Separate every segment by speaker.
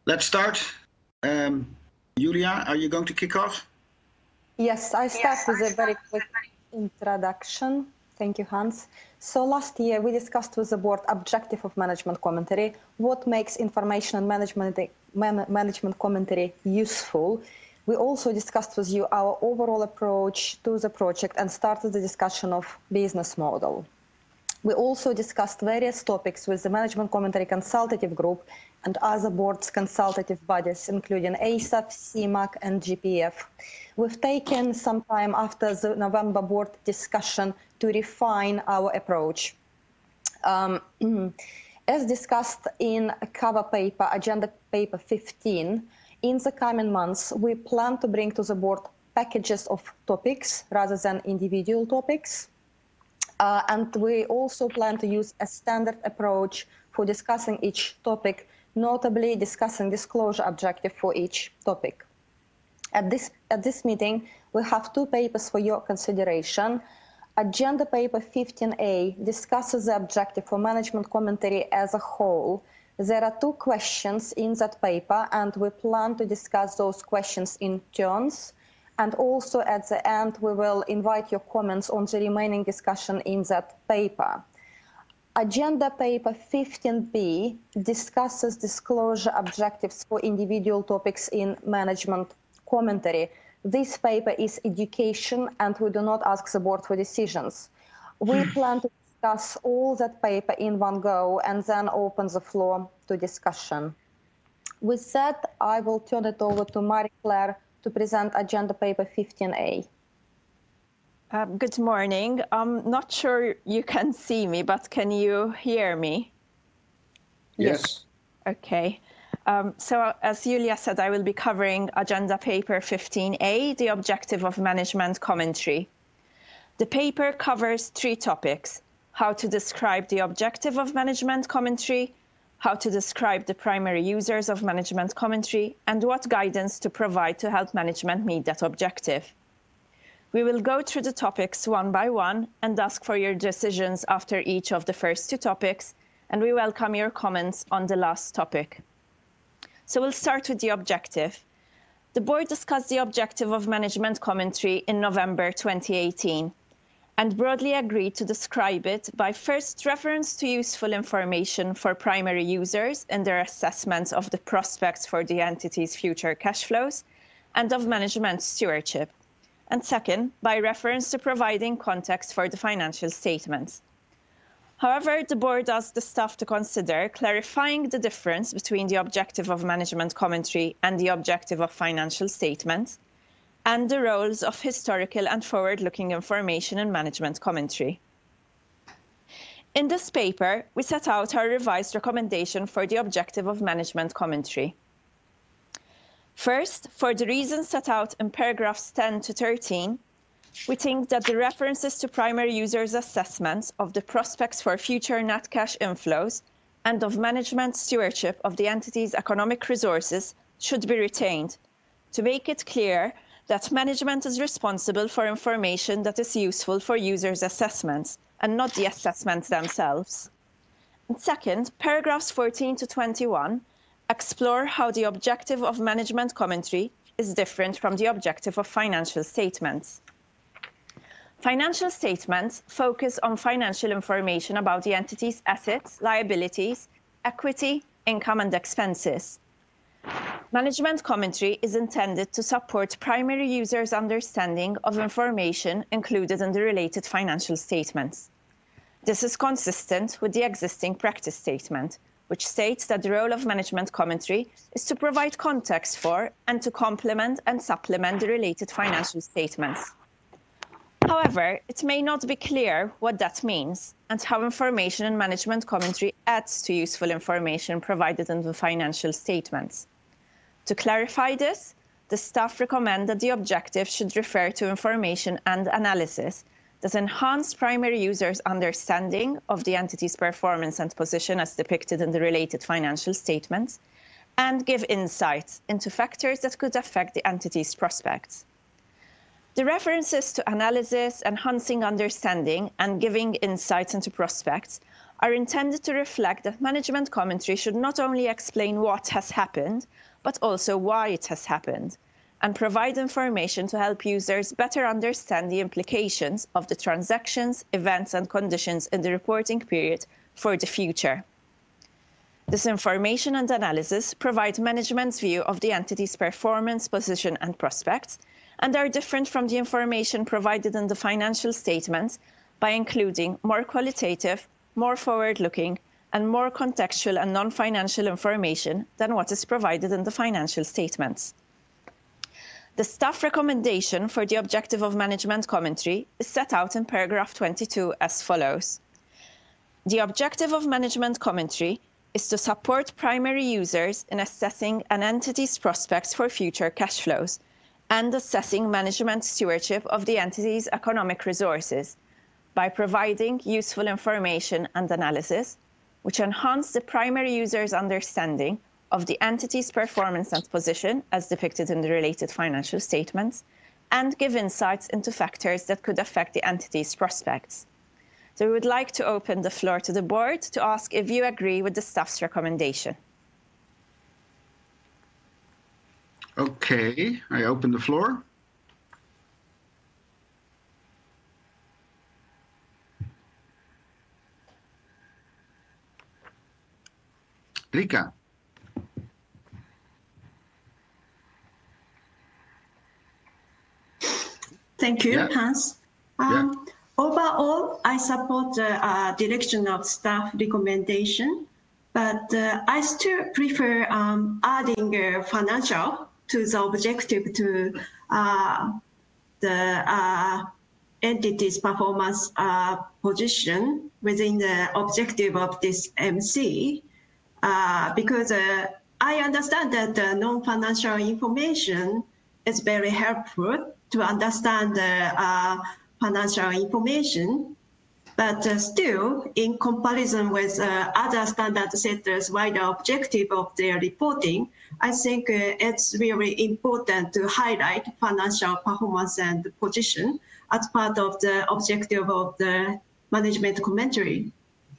Speaker 1: Let's start. Julia, are you going to kick off?
Speaker 2: Yes, I start with a very quick introduction. Thank you, Hans. So last year we discussed with the board objective of management commentary, what makes information and management commentary useful. We also discussed with you our overall approach to the project and started the discussion of business model. We also discussed various topics with the Management Commentary Consultative Group and other boards' consultative bodies, including ASAP, CMAC, and GPF. We've taken some time after the November board discussion to refine our approach. As discussed in cover paper, agenda paper 15, in the coming months, we plan to bring to the board packages of topics rather than individual topics. And we also plan to use a standard approach for discussing each topic, notably discussing disclosure objective for each topic. At this meeting, we have two papers for your consideration. Agenda paper 15A discusses the objective for management commentary as a whole. There are two questions in that paper, and we plan to discuss those questions in turns. And also at the end, we will invite your comments on the remaining discussion in that paper. Agenda paper 15B discusses disclosure objectives for individual topics in management commentary. This paper is education, and we do not ask the board for decisions. We plan to discuss all that paper in one go and then open the floor to discussion. With that, I will turn it over to Marie-Claire to present agenda paper 15A.
Speaker 3: Good morning. I'm not sure you can see me, but can you hear me?
Speaker 1: Yes.
Speaker 3: Okay. So as Julia said, I will be covering agenda paper 15A, the objective of management commentary. The paper covers three topics: how to describe the objective of management commentary, how to describe the primary users of management commentary, and what guidance to provide to help management meet that objective. We will go through the topics one by one and ask for your decisions after each of the first two topics, and we welcome your comments on the last topic. So we'll start with the objective. The board discussed the objective of management commentary in November 2018. And broadly agreed to describe it by first reference to useful information for primary users in their assessments of the prospects for the entity's future cash flows and of management stewardship, and second, by reference to providing context for the financial statements. However, the board asked the staff to consider clarifying the difference between the objective of management commentary and the objective of financial statements, and the roles of historical and forward-looking information in management commentary. In this paper, we set out our revised recommendation for the objective of management commentary. First, for the reasons set out in paragraphs 10 to 13, we think that the references to primary users' assessments of the prospects for future net cash inflows and of management stewardship of the entity's economic resources should be retained to make it clear that management is responsible for information that is useful for users' assessments and not the assessments themselves. And second, paragraphs 14 to 21 explore how the objective of management commentary is different from the objective of financial statements. Financial statements focus on financial information about the entity's assets, liabilities, equity, income, and expenses. Management commentary is intended to support primary users' understanding of information included in the related financial statements. This is consistent with the existing practice statement, which states that the role of management commentary is to provide context for and to complement and supplement the related financial statements. However, it may not be clear what that means and how information in management commentary adds to useful information provided in the financial statements. To clarify this, the staff recommend that the objective should refer to information and analysis that enhance primary users' understanding of the entity's performance and position as depicted in the related financial statements, and give insights into factors that could affect the entity's prospects. The references to analysis, enhancing understanding, and giving insights into prospects are intended to reflect that management commentary should not only explain what has happened, but also why it has happened, and provide information to help users better understand the implications of the transactions, events, and conditions in the reporting period for the future. This information and analysis provide management's view of the entity's performance, position, and prospects, and are different from the information provided in the financial statements by including more qualitative, more forward-looking, and more contextual and non-financial information than what is provided in the financial statements. The staff recommendation for the objective of management commentary is set out in paragraph 22 as follows. The objective of management commentary is to support primary users in assessing an entity's prospects for future cash flows and assessing management stewardship of the entity's economic resources by providing useful information and analysis, which enhance the primary user's understanding of the entity's performance and position as depicted in the related financial statements, and give insights into factors that could affect the entity's prospects. So we would like to open the floor to the board to ask if you agree with the staff's recommendation.
Speaker 1: Okay, I open the floor. Rika.
Speaker 4: Thank you,
Speaker 1: Yeah.
Speaker 4: Hans.
Speaker 1: Yeah.
Speaker 4: Overall, I support the direction of staff recommendation, but I still prefer adding financial to the objective to the entity's performance position within the objective of this MC, because I understand that the non-financial information is very helpful to understand the financial information, but still, in comparison with other standard setters' wider objective of their reporting, I think it's really important to highlight financial performance and position as part of the objective of the management commentary.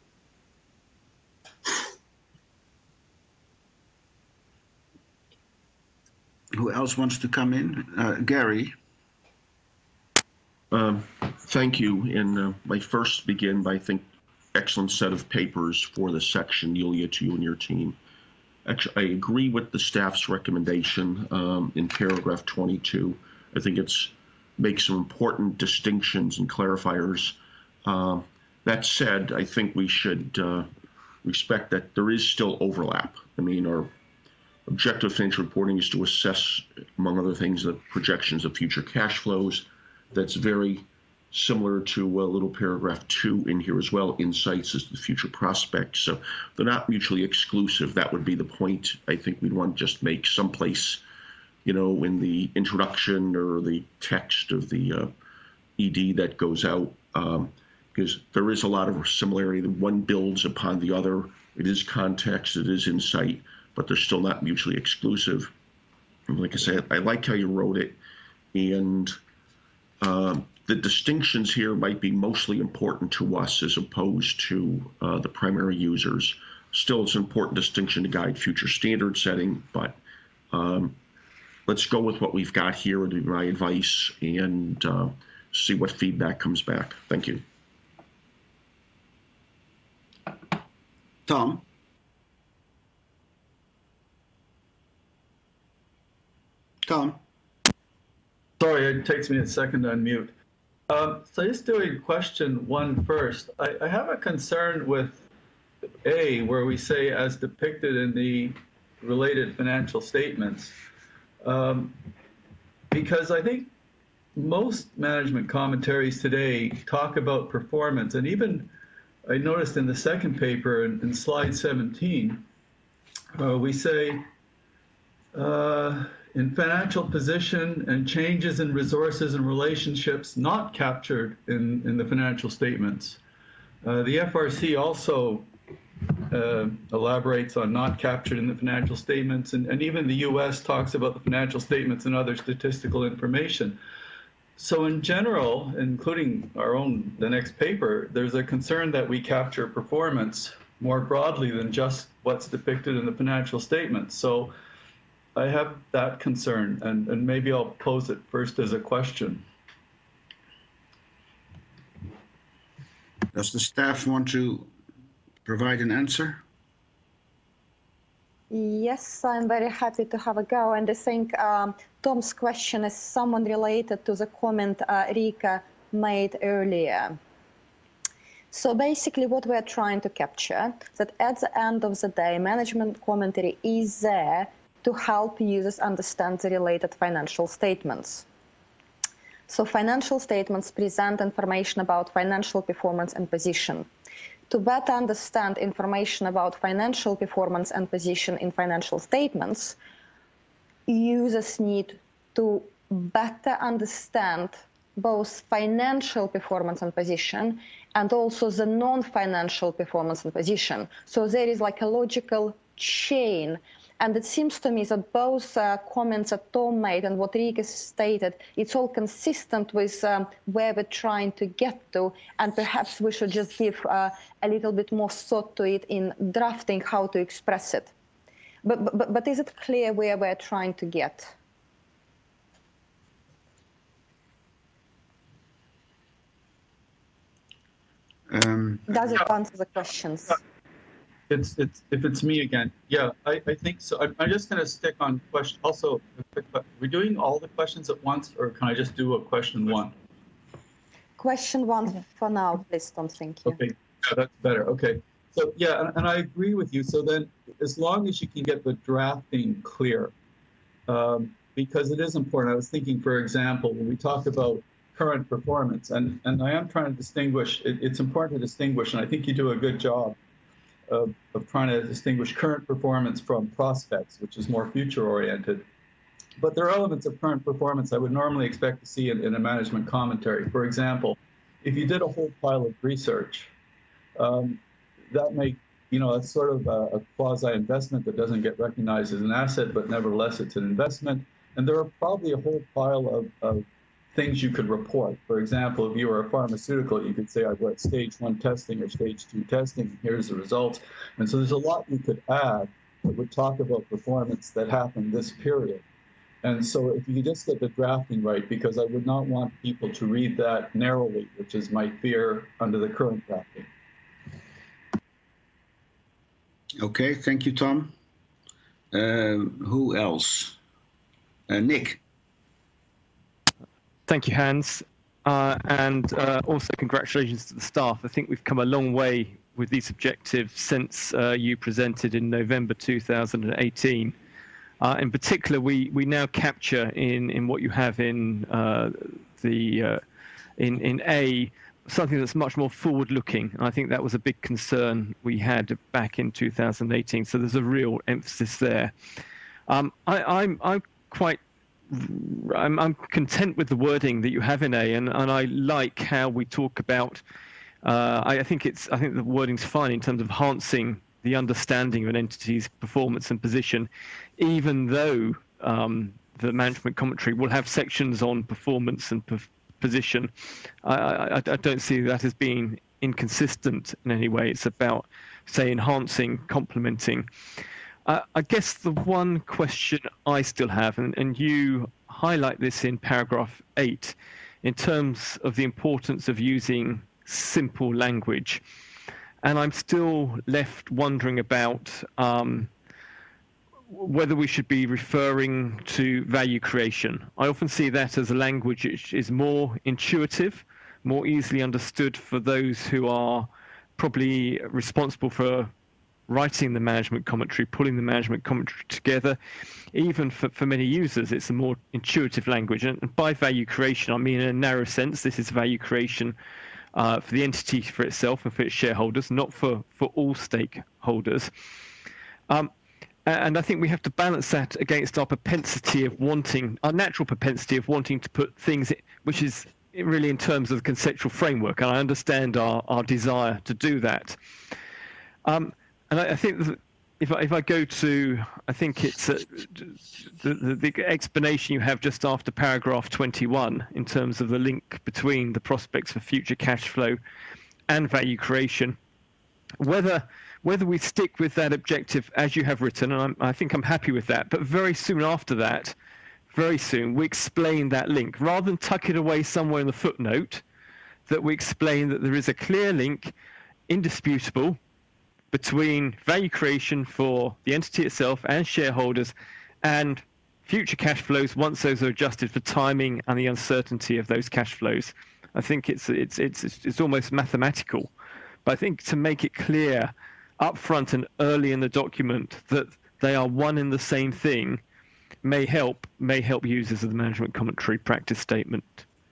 Speaker 1: Who else wants to come in? Gary.
Speaker 5: Thank you. And I first begin by excellent set of papers for the section, Yulia, to you and your team. Actually, I agree with the staff's recommendation in paragraph 22. I think it's makes some important distinctions and clarifiers. That said, I think we should respect that there is still overlap. I mean, our objective of financial reporting is to assess, among other things, the projections of future cash flows. That's very similar to a little paragraph 2 in here as well, insights as to the future prospects. So they're not mutually exclusive. That would be the point I think we'd want to just make someplace, you know, in the introduction or the text of the ED that goes out, because there is a lot of similarity. The one builds upon the other. It is context, it is insight, but they're still not mutually exclusive. And like I said, I like how you wrote it, and the distinctions here might be mostly important to us as opposed to the primary users. Still, it's an important distinction to guide future standard setting, but let's go with what we've got here, would be my advice, and see what feedback comes back. Thank you.
Speaker 1: Tom. Tom.
Speaker 6: Sorry, it takes me a second to unmute. So just doing question 1 first. I have a concern with A, where we say as depicted in the related financial statements, because I think most management commentaries today talk about performance, and even I noticed in the second paper in slide 17, we say, in financial position and changes in resources and relationships not captured in the financial statements. The FRC also elaborates on not captured in the financial statements, and even the US talks about the financial statements and other statistical information. So in general, including the next paper, there's a concern that we capture performance more broadly than just what's depicted in the financial statements. So I have that concern, and maybe I'll pose it first as a question.
Speaker 1: Does the staff want to provide an answer?
Speaker 2: Yes, I'm very happy to have a go. And I think Tom's question is somewhat related to the comment Rika made earlier. So basically what we're trying to capture is that at the end of the day, management commentary is there to help users understand the related financial statements. So financial statements present information about financial performance and position. To better understand information about financial performance and position in financial statements, users need to better understand both financial performance and position and also the non-financial performance and position. So there is like a logical chain. And it seems to me that both comments that Tom made and what Rika stated, it's all consistent with where we're trying to get to. And perhaps we should just give a little bit more thought to it in drafting how to express it. But is it clear where we're trying to get? Does it answer the questions?
Speaker 6: If it's me again, yeah, I think so. I'm just going to stick on question. Also, we're doing all the questions at once, or can I just do a question one?
Speaker 2: Question one for now, please, Tom. Thank you.
Speaker 6: Okay, yeah, that's better. Okay, so yeah, and I agree with you. So then, as long as you can get the drafting clear, because it is important. I was thinking, for example, when we talk about current performance, and I am trying to distinguish. It's important to distinguish, and I think you do a good job of trying to distinguish current performance from prospects, which is more future-oriented. But there are elements of current performance I would normally expect to see in a management commentary. For example, if you did a whole pile of research, that may, that's sort of a quasi-investment that doesn't get recognized as an asset, but nevertheless it's an investment. And there are probably a whole pile of things you could report. For example, if you were a pharmaceutical, you could say, I've got stage 1 testing or stage 2 testing, and here's the results. And so there's a lot you could add that would talk about performance that happened this period. And so if you just get the drafting right, because I would not want people to read that narrowly, which is my fear under the current drafting.
Speaker 1: Okay, thank you, Tom. Who else? Nick.
Speaker 7: Thank you, Hans. And also congratulations to the staff. I think we've come a long way with these objectives since you presented in November 2018. In particular, we now capture in what you have in in A something that's much more forward-looking. And I think that was a big concern we had back in 2018. So there's a real emphasis there. I'm content with the wording that you have in A, and I like how we talk about. I think the wording's fine in terms of enhancing the understanding of an entity's performance and position, even though the management commentary will have sections on performance and position. I don't see that as being inconsistent in any way. It's about, say, enhancing, complementing. I guess the one question I still have, and you highlight this in paragraph 8, in terms of the importance of using simple language. And I'm still left wondering about whether we should be referring to value creation. I often see that as a language which is more intuitive, more easily understood for those who are probably responsible for writing the management commentary, pulling the management commentary together. Even for many users, it's a more intuitive language. And by value creation, I mean in a narrow sense, this is value creation for the entity for itself and for its shareholders, not for all stakeholders. And I think we have to balance that against our propensity of wanting, our natural propensity of wanting to put things, which is really in terms of the conceptual framework. And I understand our desire to do that. And I think that if I go to, I think it's the explanation you have just after paragraph 21 in terms of the link between the prospects for future cash flow and value creation, whether we stick with that objective as you have written, and I think I'm happy with that, but very soon after that, very soon, we explain that link. Rather than tuck it away somewhere in the footnote, that we explain that there is a clear link, indisputable, between value creation for the entity itself and shareholders and future cash flows once those are adjusted for timing and the uncertainty of those cash flows. I think it's almost mathematical, but I think to make it clear upfront and early in the document that they are one and the same thing may help users of the management commentary practice statement.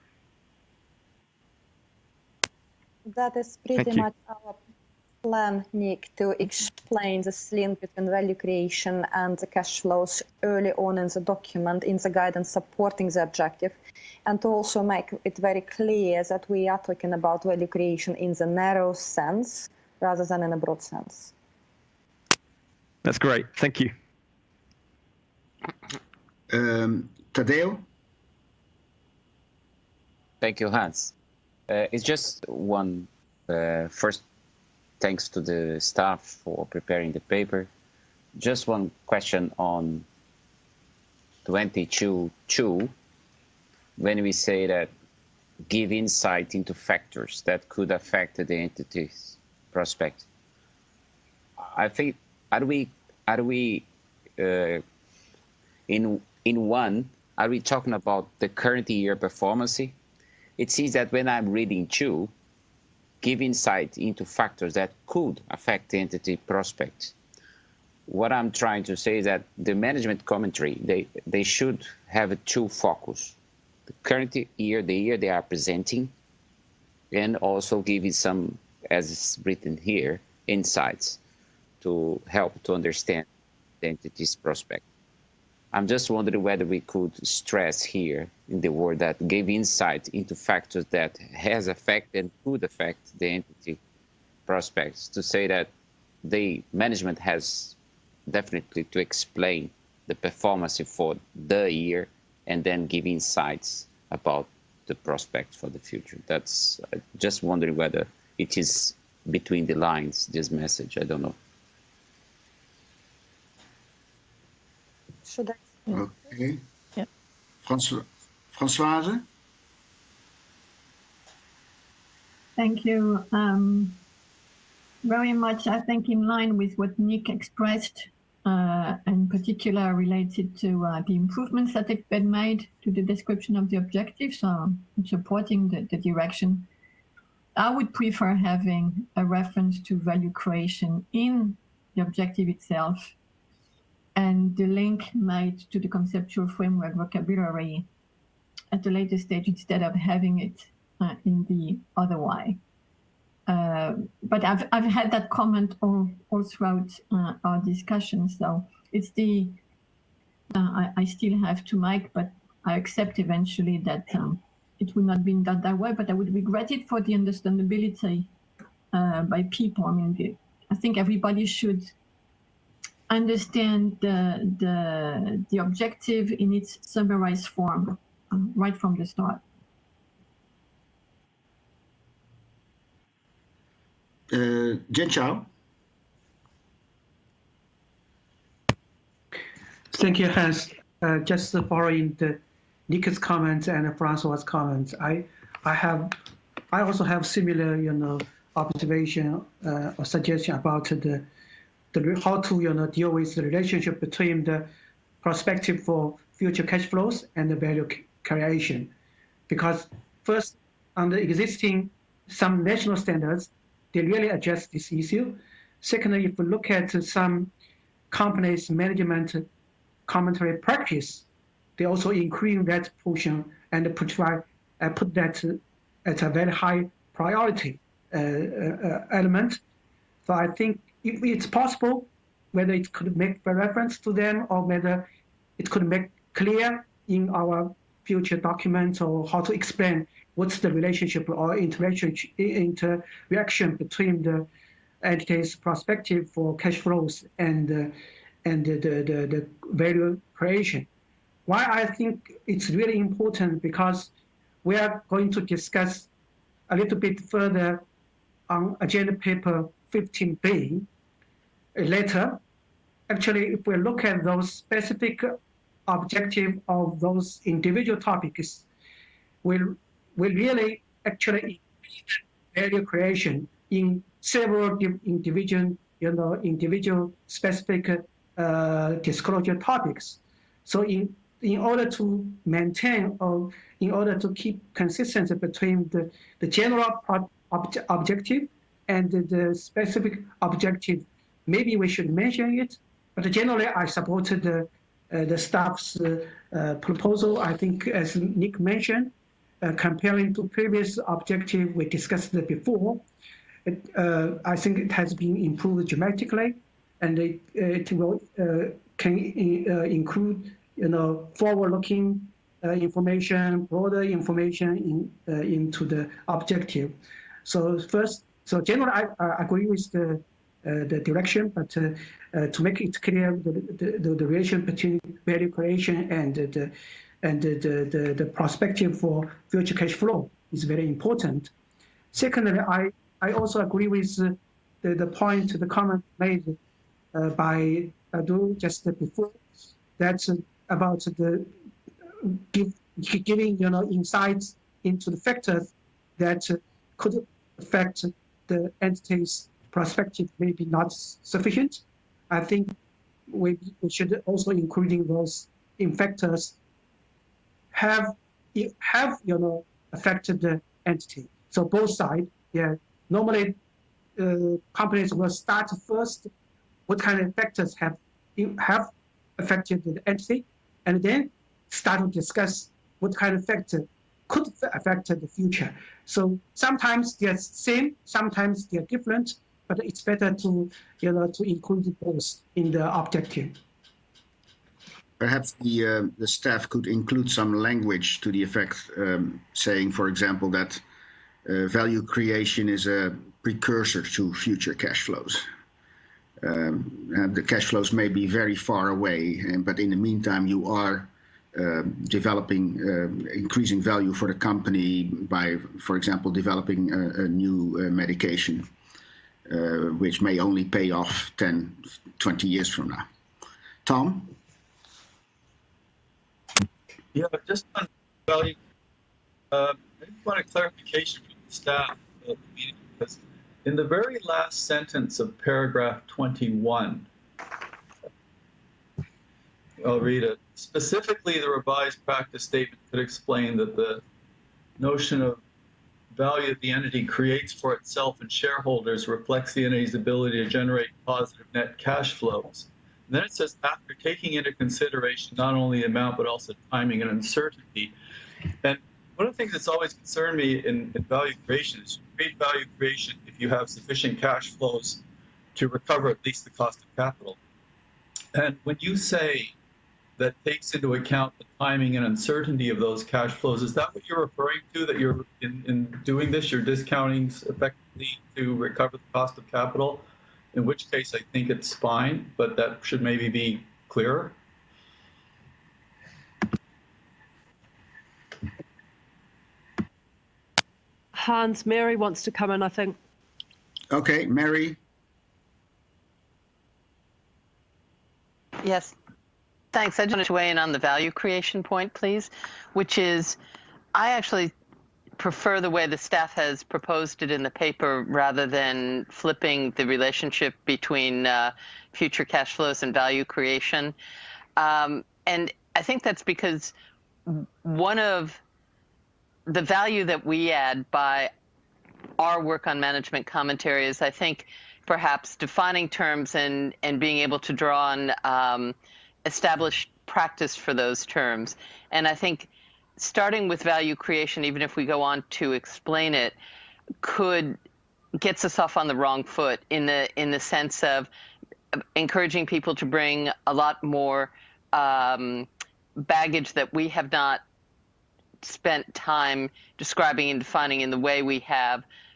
Speaker 2: That is pretty much our plan, Nick, to explain this link between value creation and the cash flows early on in the document, in the guidance supporting the objective, and to also make it very clear that we are talking about value creation in the narrow sense rather than in a broad sense.
Speaker 7: That's great. Thank you.
Speaker 1: Tadeo?
Speaker 8: Thank you, Hans. It's just one first. Thanks to the staff for preparing the paper. Just one question on 22.2, when we say that give insight into factors that could affect the entity's prospect. I think are we in one, are we talking about the current year performance? It seems that when I'm reading 2, give insight into factors that could affect the entity prospect. What I'm trying to say is that the management commentary, they should have a 2 focus. The current year, the year they are presenting, and also giving some, as is written here, insights to help to understand the entity's prospect. I'm just wondering whether we could stress here in the word that gave insight into factors that has affected and could affect the entity prospects, to say that the management has definitely to explain the performance for the year and then give insights about the prospects for the future. That's just wondering whether it is between the lines, this message, I don't know.
Speaker 2: Should I?
Speaker 1: Okay.
Speaker 3: Yeah.
Speaker 1: Françoise?
Speaker 9: Thank you. Very much, I think, in line with what Nick expressed, in particular related to the improvements that have been made to the description of the objectives, supporting the direction. I would prefer having a reference to value creation in the objective itself, and the link made to the conceptual framework vocabulary at a later stage instead of having it in the other way. But I've had that comment all throughout our discussion, so it's the I still have to make, but I accept eventually that it would not be done that way, but I would regret it for the understandability by people. I mean, I think everybody should understand the objective in its summarized form right from the start.
Speaker 1: Jianchao?
Speaker 10: Thank you, Hans. Just following Nick's comments and Francois' comments, I also have similar, observation or suggestion about how to deal with the relationship between the perspective for future cash flows and the value creation. Because first, under existing some national standards, they really address this issue. Secondly, if we look at some companies' management commentary practice, they also increase that portion and put that at a very high priority element. So I think if it's possible, whether it could make a reference to them or whether it could make clear in our future documents or how to explain what's the relationship or interaction between the entity's perspective for cash flows and the value creation. Why I think it's really important, because we are going to discuss a little bit further on agenda paper 15B later. Actually, if we look at those specific objectives of those individual topics, will really actually increase value creation in several individual specific disclosure topics. So in order to maintain or in order to keep consistency between the general objective and the specific objective, maybe we should mention it. But generally, I supported the staff's proposal. I think, as Nick mentioned, comparing to previous objective we discussed before, I think it has been improved dramatically, and it will can include forward-looking information, broader information into the objective. So generally, I agree with the direction, but to make it clear, the relation between value creation and the perspective for future cash flow is very important. Secondly, I also agree with the comment made by Adu just before, that's about giving insights into the factors that could affect the entity's perspective maybe not sufficient. I think we should also including those factors have affected the entity. So both sides, yeah. Normally, companies will start first. What kind of factors have affected the entity, and then start to discuss what kind of factor could affect the future. So sometimes they're same, sometimes they're different, but it's better to include both in the objective.
Speaker 1: Perhaps the staff could include some language to the effect saying, for example, that value creation is a precursor to future cash flows. And the cash flows may be very far away, but in the meantime, you are developing, increasing value for the company by, for example, developing a new medication, which may only pay off 10, 20 years from now. Tom?
Speaker 6: Yeah, just on value, I just want a clarification from the staff of the meeting, because in the very last sentence of paragraph 21, I'll read it. Specifically, the revised practice statement could explain that the notion of value that the entity creates for itself and shareholders reflects the entity's ability to generate positive net cash flows. And then it says, after taking into consideration not only the amount, but also timing and uncertainty. And one of the things that's always concerned me in value creation is you create value creation if you have sufficient cash flows to recover at least the cost of capital. And when you say that takes into account the timing and uncertainty of those cash flows, is that what you're referring to, that you're in doing this, you're discounting effectively to recover the cost of capital? In which case I think it's fine, but that should maybe be clearer.
Speaker 11: Hans, Mary wants to come in, I think.
Speaker 1: Okay, Mary.
Speaker 12: Yes, thanks. I just wanted to weigh in on the value creation point, please, which is, I actually prefer the way the staff has proposed it in the paper rather than flipping the relationship between future cash flows and value creation. And I think that's because one of the value that we add by our work on management commentary is, I think, perhaps defining terms and being able to draw on established practice for those terms. And I think starting with value creation, even if we go on to explain it, gets us off on the wrong foot in the sense of encouraging people to bring a lot more baggage that we have not spent time describing and defining in the way we have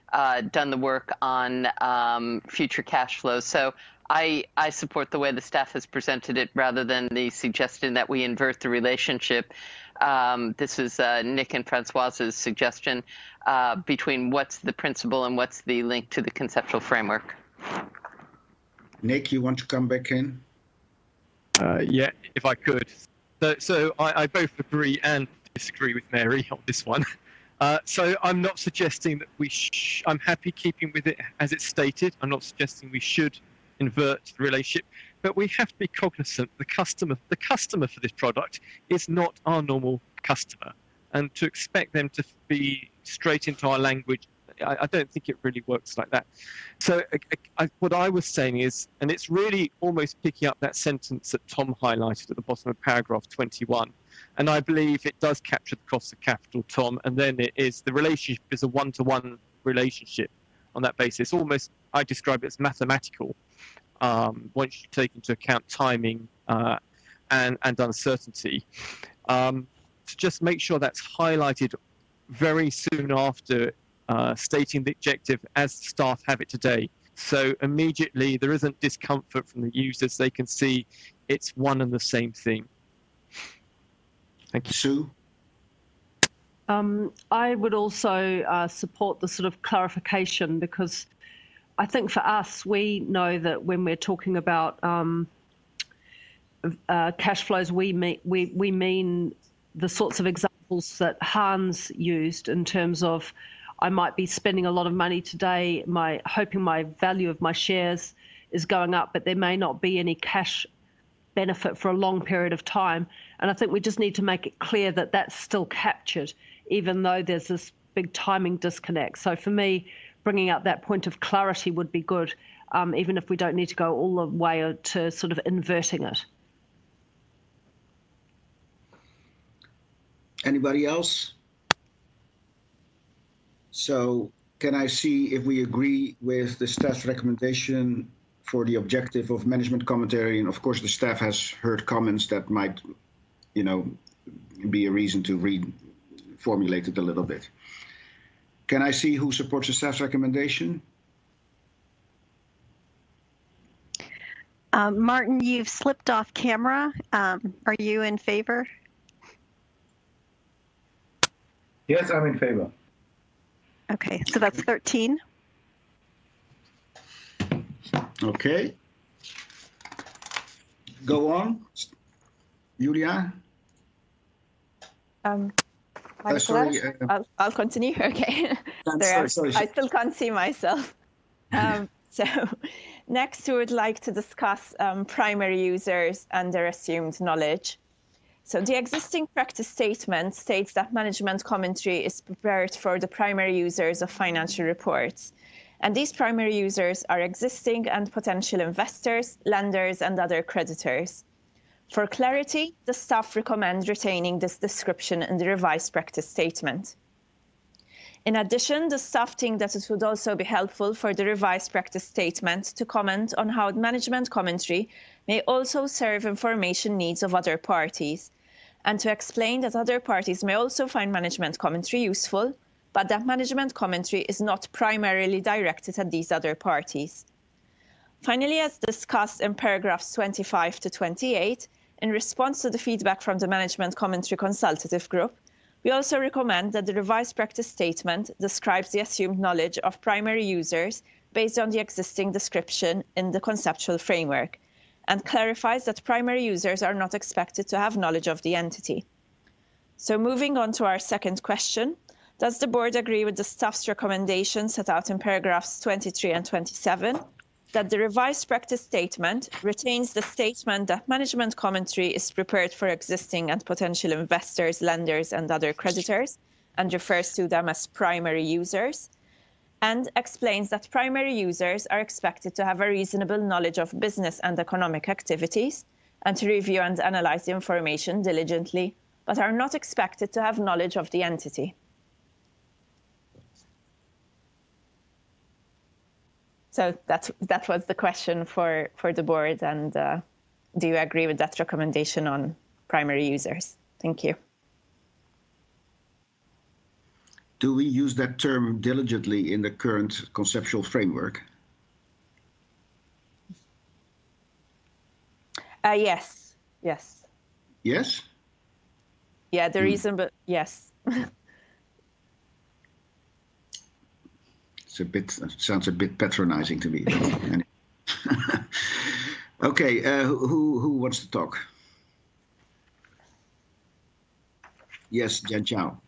Speaker 12: done the work on future cash flows. So I support the way the staff has presented it rather than the suggestion that we invert the relationship. This was Nick and Francoise's suggestion between what's the principle and what's the link to the conceptual framework.
Speaker 1: Nick, you want to come back in?
Speaker 7: Yeah, if I could. So I both agree and disagree with Mary on this one. So I'm not suggesting that I'm happy keeping with it as it's stated. I'm not suggesting we should invert the relationship, but we have to be cognizant the customer for this product is not our normal customer, and to expect them to be straight into our language, I don't think it really works like that. So what I was saying is, and it's really almost picking up that sentence that Tom highlighted at the bottom of paragraph 21, and I believe it does capture the cost of capital, Tom, and then it is the relationship is a one-to-one relationship on that basis. Almost, I describe it as mathematical. Once you take into account timing and uncertainty, to just make sure that's highlighted very soon after stating the objective as staff have it today. So immediately there isn't discomfort from the users. They can see it's one and the same thing. Thank you.
Speaker 1: Sue?
Speaker 11: I would also support the sort of clarification, because I think for us, we know that when we're talking about cash flows, we mean the sorts of examples that Hans used in terms of I might be spending a lot of money today, hoping my value of my shares is going up, but there may not be any cash benefit for a long period of time. And I think we just need to make it clear that that's still captured, even though there's this big timing disconnect. So for me, bringing out that point of clarity would be good, even if we don't need to go all the way to sort of inverting it.
Speaker 1: Anybody else? So can I see if we agree with the staff's recommendation for the objective of management commentary? And of course, the staff has heard comments that might, be a reason to reformulate it a little bit. Can I see who supports the staff's recommendation?
Speaker 13: Martin, you've slipped off camera. Are you in favor?
Speaker 6: Yes, I'm in favor.
Speaker 13: Okay, so that's 13.
Speaker 1: Okay. Go on. Julia?
Speaker 3: Sorry, I'll continue. Okay.
Speaker 1: Sorry.
Speaker 3: I still can't see myself. So next, we would like to discuss primary users and their assumed knowledge. So the existing practice statement states that management commentary is prepared for the primary users of financial reports. And these primary users are existing and potential investors, lenders, and other creditors. For clarity, the staff recommend retaining this description in the revised practice statement. In addition, the staff think that it would also be helpful for the revised practice statement to comment on how management commentary may also serve information needs of other parties, and to explain that other parties may also find management commentary useful, but that management commentary is not primarily directed at these other parties. Finally, as discussed in paragraphs 25 to 28, in response to the feedback from the Management Commentary Consultative Group, we also recommend that the revised practice statement describes the assumed knowledge of primary users based on the existing description in the conceptual framework, and clarifies that primary users are not expected to have knowledge of the entity. So moving on to our second question, does the board agree with the staff's recommendation set out in paragraphs 23 and 27, that the revised practice statement retains the statement that management commentary is prepared for existing and potential investors, lenders, and other creditors, and refers to them as primary users, and explains that primary users are expected to have a reasonable knowledge of business and economic activities, and to review and analyze the information diligently, but are not expected to have knowledge of the entity? So that was the question for the board, and do you agree with that recommendation on primary users? Thank you.
Speaker 1: Do we use that term diligently in the current conceptual framework?
Speaker 3: Yes.
Speaker 1: Yes?
Speaker 3: Yeah, the reason, but yes.
Speaker 1: Sounds a bit patronizing to me. Okay, who wants to talk? Yes, Jen Chao.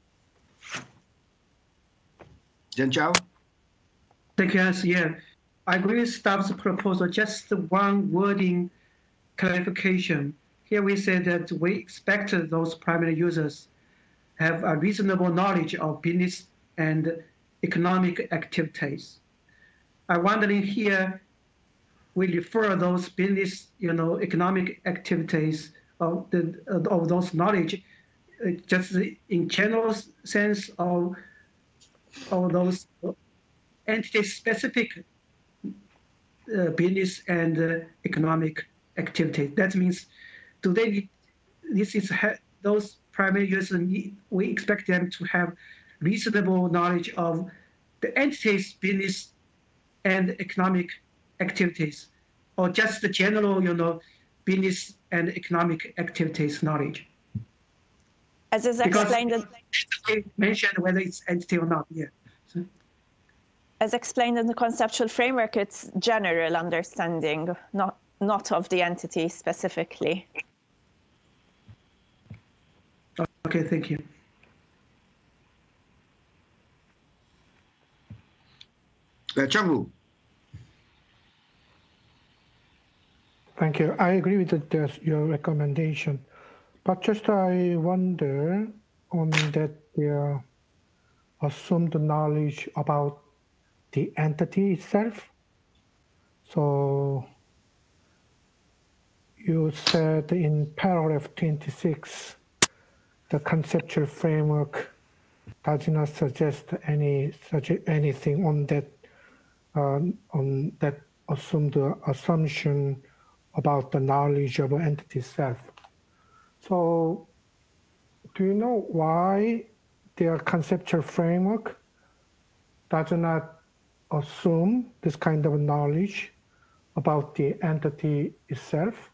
Speaker 1: Jen Chao?
Speaker 10: Because, yeah, I agree with staff's proposal, just one wording clarification. Here we say that we expect those primary users have a reasonable knowledge of business and economic activities. I'm wondering here, we refer those business, economic activities of those knowledge, just in general sense of those entity-specific business and economic activity. That means, do they need, those primary users we expect them to have reasonable knowledge of the entity's business and economic activities, or just the general, business and economic activities knowledge?
Speaker 3: As is explained,
Speaker 10: because mentioned whether it's entity or not. Yeah. So.
Speaker 3: As explained in the conceptual framework, it's general understanding, not of the entity specifically.
Speaker 10: Okay, thank you.
Speaker 1: Chang-Woo.
Speaker 14: Thank you. I agree with your recommendation, but just I wonder on that the assumed knowledge about the entity itself. So you said in paragraph 26, the conceptual framework does not suggest anything on that assumed assumption about the knowledge of an entity itself. So do you know why their conceptual framework does not assume this kind of knowledge about the entity itself?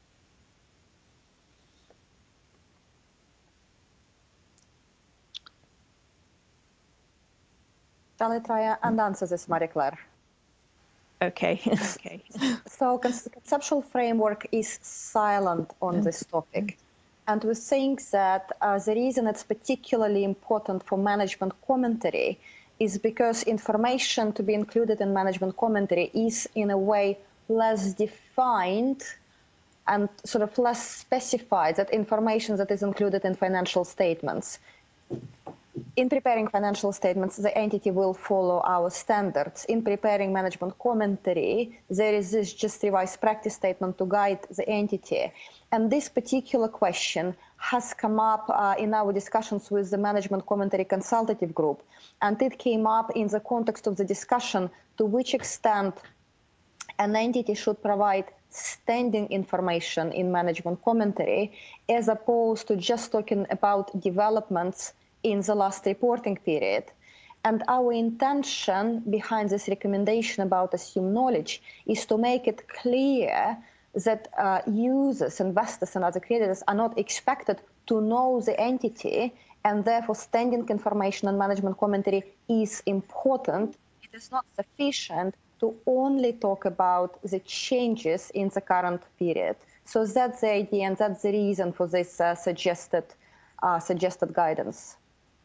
Speaker 2: Shall I try and answer this, Marie-Claire?
Speaker 3: Okay.
Speaker 2: So conceptual framework is silent on this topic. And we think that the reason it's particularly important for management commentary is because information to be included in management commentary is in a way less defined and sort of less specified than information that is included in financial statements. In preparing financial statements, the entity will follow our standards. In preparing management commentary, there is this just revised practice statement to guide the entity. And this particular question has come up in our discussions with the management commentary consultative group. And it came up in the context of the discussion to which extent an entity should provide standing information in management commentary, as opposed to just talking about developments in the last reporting period. And our intention behind this recommendation about assumed knowledge is to make it clear that users, investors, and other creditors are not expected to know the entity, and therefore standing information and management commentary is important. It is not sufficient to only talk about the changes in the current period. So that's the idea, and that's the reason for this suggested guidance.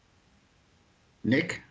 Speaker 1: Nick?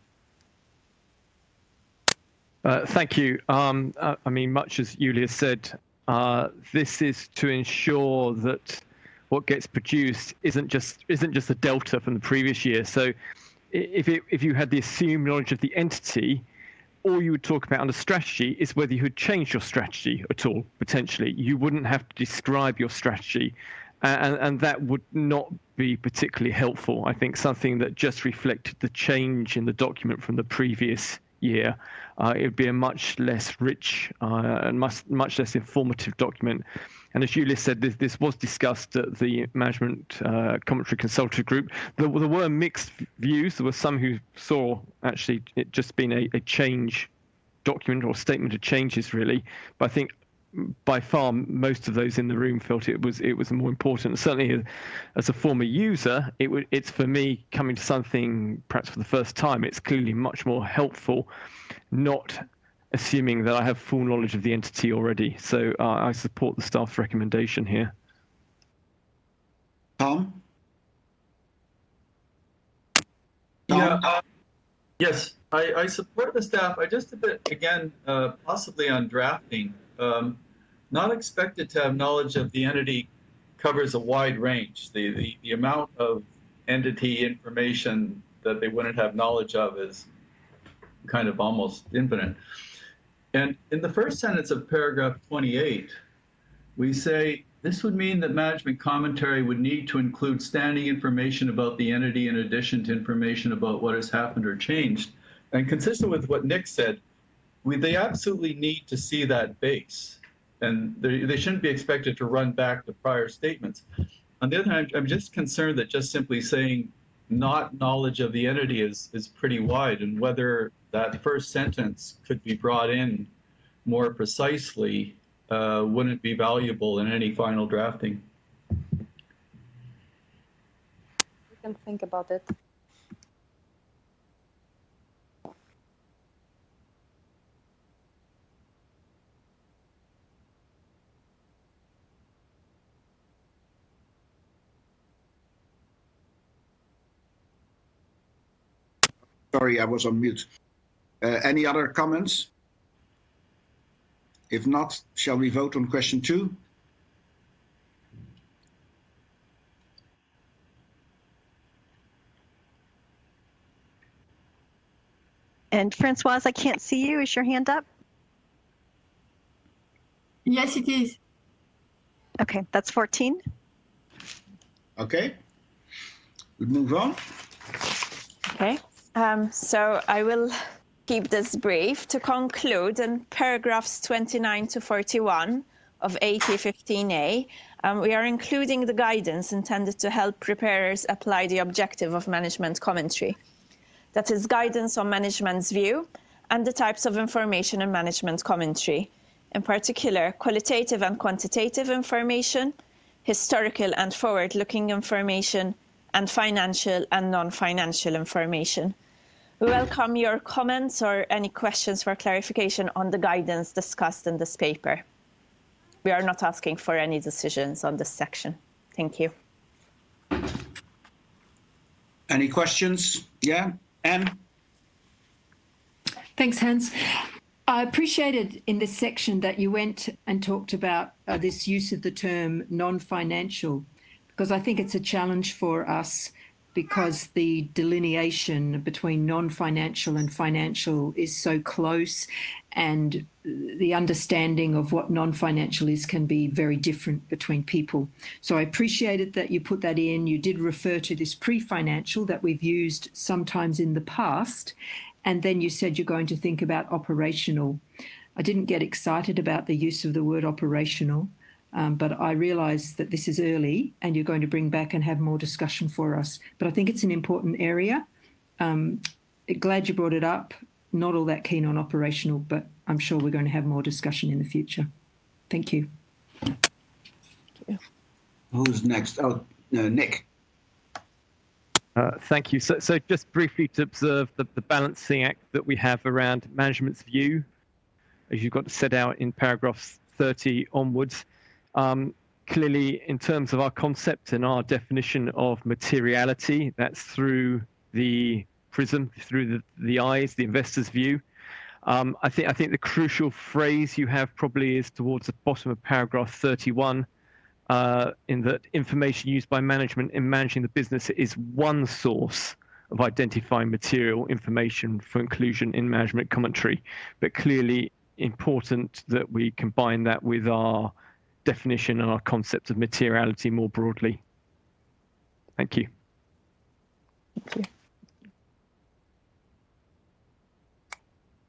Speaker 7: Thank you. I mean, much as Julia said, this is to ensure that what gets produced isn't just a delta from the previous year. So if you had the assumed knowledge of the entity, all you would talk about under strategy is whether you had changed your strategy at all, potentially. You wouldn't have to describe your strategy. And that would not be particularly helpful. I think something that just reflected the change in the document from the previous year, it would be a much less rich and much less informative document. And as Julia said, this was discussed at the Management Commentary Consultative Group. There were mixed views. There were some who saw actually it just being a change document or statement of changes, really. But I think by far most of those in the room felt it was more important. Certainly, as a former user, it's for me coming to something perhaps for the first time. It's clearly much more helpful, not assuming that I have full knowledge of the entity already. So I support the staff's recommendation here.
Speaker 1: Tom?
Speaker 6: Yeah. Yes, I support the staff. I just a bit again, possibly on drafting. Not expected to have knowledge of the entity covers a wide range. The amount of entity information that they wouldn't have knowledge of is kind of almost infinite. And in the first sentence of paragraph 28, we say, this would mean that management commentary would need to include standing information about the entity in addition to information about what has happened or changed. And consistent with what Nick said, they absolutely need to see that base. And they shouldn't be expected to run back to prior statements. On the other hand, I'm just concerned that just simply saying not knowledge of the entity is pretty wide, and whether that first sentence could be brought in more precisely wouldn't be valuable in any final drafting.
Speaker 2: You can think about it.
Speaker 1: Sorry, I was on mute. Any other comments? If not, shall we vote on question 2?
Speaker 13: And Francoise, I can't see you. Is your hand up?
Speaker 9: Yes, it is.
Speaker 13: Okay, that's 14.
Speaker 1: Okay, we move on.
Speaker 3: Okay, so I will keep this brief. To conclude, in paragraphs 29 to 41 of AT15A, we are including the guidance intended to help preparers apply the objective of management commentary. That is guidance on management's view and the types of information in management commentary. In particular, qualitative and quantitative information, historical and forward-looking information, and financial and non-financial information. We welcome your comments or any questions for clarification on the guidance discussed in this paper. We are not asking for any decisions on this section. Thank you.
Speaker 1: Any questions? Yeah, Anne?
Speaker 15: Thanks, Hans. I appreciated in this section that you went and talked about this use of the term non-financial, because I think it's a challenge for us because the delineation between non-financial and financial is so close, and the understanding of what non-financial is can be very different between people. So I appreciated that you put that in. You did refer to this pre-financial that we've used sometimes in the past, and then you said you're going to think about operational. I didn't get excited about the use of the word operational, but I realise that this is early and you're going to bring back and have more discussion for us. But I think it's an important area. Glad you brought it up. Not all that keen on operational, but I'm sure we're going to have more discussion in the future. Thank you.
Speaker 1: Who's next? Oh, Nick.
Speaker 7: Thank you. So just briefly to observe the balancing act that we have around management's view, as you've got to set out in paragraphs 30 onwards. Clearly, in terms of our concept and our definition of materiality, that's through the prism, through the eyes, the investor's view. I think the crucial phrase you have probably is towards the bottom of paragraph 31, in that information used by management in managing the business is one source of identifying material information for inclusion in management commentary, but clearly important that we combine that with our definition and our concept of materiality more broadly. Thank you.
Speaker 3: Thank you.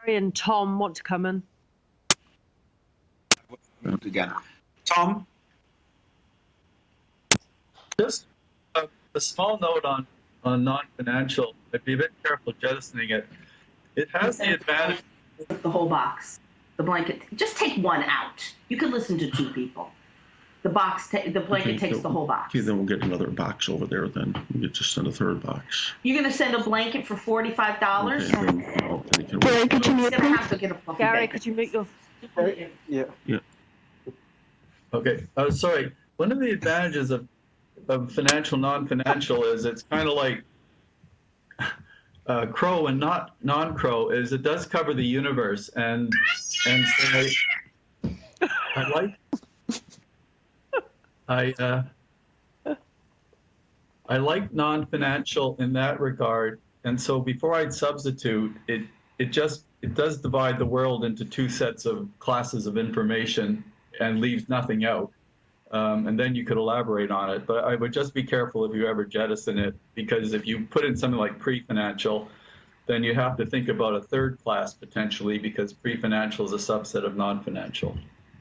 Speaker 11: Gary and Tom want to come in.
Speaker 16: Again, Tom.
Speaker 6: Just a small note on non-financial. I'd be a bit careful jettisoning it. It has the advantage.
Speaker 17: The whole box, the blanket. Just take one out. You could listen to two people. The blanket takes the whole box.
Speaker 5: Okay, then we'll get another box over there. Then we get to send a third box.
Speaker 17: You're gonna send a blanket for $45?
Speaker 5: Gary,
Speaker 17: could you mute please?
Speaker 11: Gary, could you mute your?
Speaker 5: Yeah.
Speaker 6: Okay. Sorry. One of the advantages of financial non-financial is it's kind of like crow and not non-crow is it does cover the universe and so I like non-financial in that regard, and so before I'd substitute it does divide the world into two sets of classes of information and leaves nothing out. And then you could elaborate on it. But I would just be careful if you ever jettison it, because if you put in something like pre-financial, then you have to think about a third class potentially, because pre-financial is a subset of non-financial.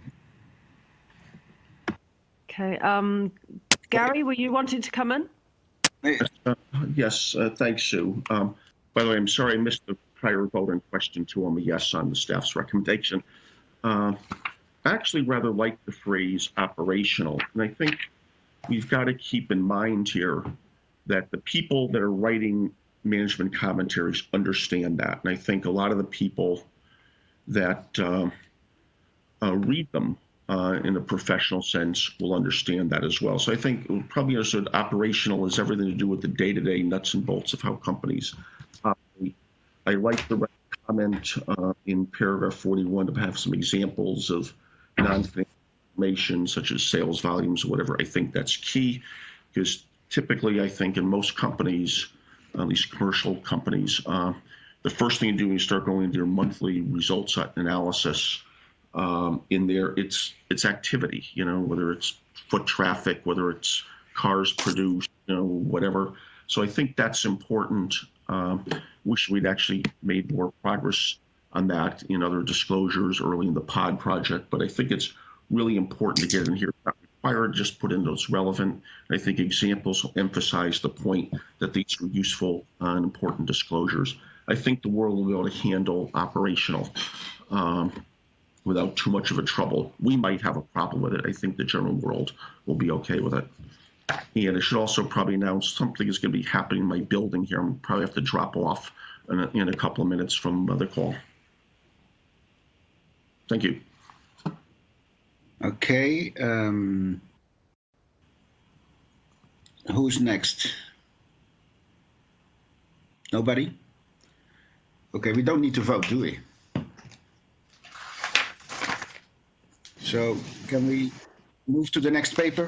Speaker 11: Okay. Gary, were you wanting to come in?
Speaker 5: Yes, thanks, Sue. By the way, I'm sorry I missed the prior vote in question 2 on the yes on the staff's recommendation. I actually rather like the phrase operational, and I think we've got to keep in mind here that the people that are writing management commentaries understand that, and I think a lot of the people that read them in a professional sense will understand that as well. So I think probably understood operational is everything to do with the day-to-day nuts and bolts of how companies operate. I like the comment in paragraph 41 to have some examples of non-financial information such as sales volumes or whatever. I think that's key, because typically I think in most companies, at least commercial companies, the first thing you do when you start going into your monthly results analysis, in there it's activity, whether it's foot traffic, whether it's cars produced, whatever. So I think that's important. Wish we'd actually made more progress on that in other disclosures early in the pod project, but I think it's really important to get in here. Not required, just put in those relevant. I think examples will emphasize the point that these are useful and important disclosures. I think the world will be able to handle operational without too much of a trouble. We might have a problem with it. I think the general world will be okay with it. And I should also probably announce something is going to be happening in my building here. I'm probably have to drop off in a couple of minutes from the call. Thank you.
Speaker 1: Okay. Who's next? Nobody? Okay, we don't need to vote, do we? So can we move to the next paper?